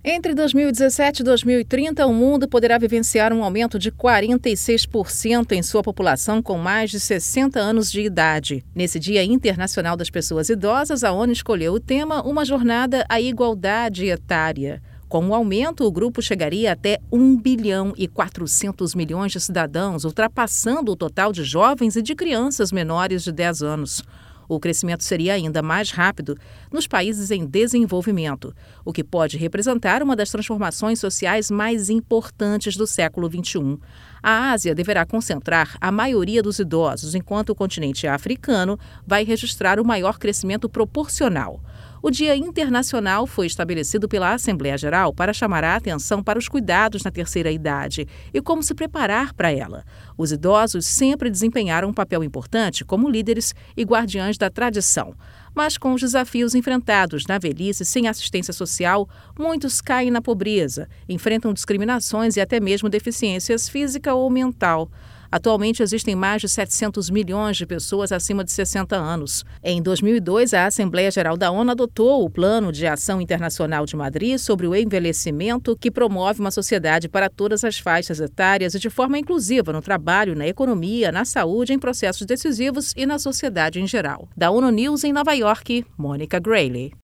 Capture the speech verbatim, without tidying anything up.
Entre dois mil e dezessete e dois mil e trinta, o mundo poderá vivenciar um aumento de quarenta e seis por cento em sua população com mais de sessenta anos de idade. Nesse Dia Internacional das Pessoas Idosas, a ONU escolheu o tema Uma Jornada à Igualdade Etária. Com o aumento, o grupo chegaria até um bilhão e quatrocentos milhões de cidadãos, ultrapassando o total de jovens e de crianças menores de dez anos. O crescimento seria ainda mais rápido nos países em desenvolvimento, o que pode representar uma das transformações sociais mais importantes do século vinte e um. A Ásia deverá concentrar a maioria dos idosos, enquanto o continente africano vai registrar o maior crescimento proporcional. O Dia Internacional foi estabelecido pela Assembleia Geral para chamar a atenção para os cuidados na terceira idade e como se preparar para ela. Os idosos sempre desempenharam um papel importante como líderes e guardiães da tradição. Mas com os desafios enfrentados na velhice sem assistência social, muitos caem na pobreza, enfrentam discriminações e até mesmo deficiências física ou mental. Atualmente, existem mais de setecentos milhões de pessoas acima de sessenta anos. Em dois mil e dois, a Assembleia Geral da ONU adotou o Plano de Ação Internacional de Madrid sobre o envelhecimento, que promove uma sociedade para todas as faixas etárias e de forma inclusiva no trabalho, na economia, na saúde, em processos decisivos e na sociedade em geral. Da ONU News em Nova York, Mônica Grayley.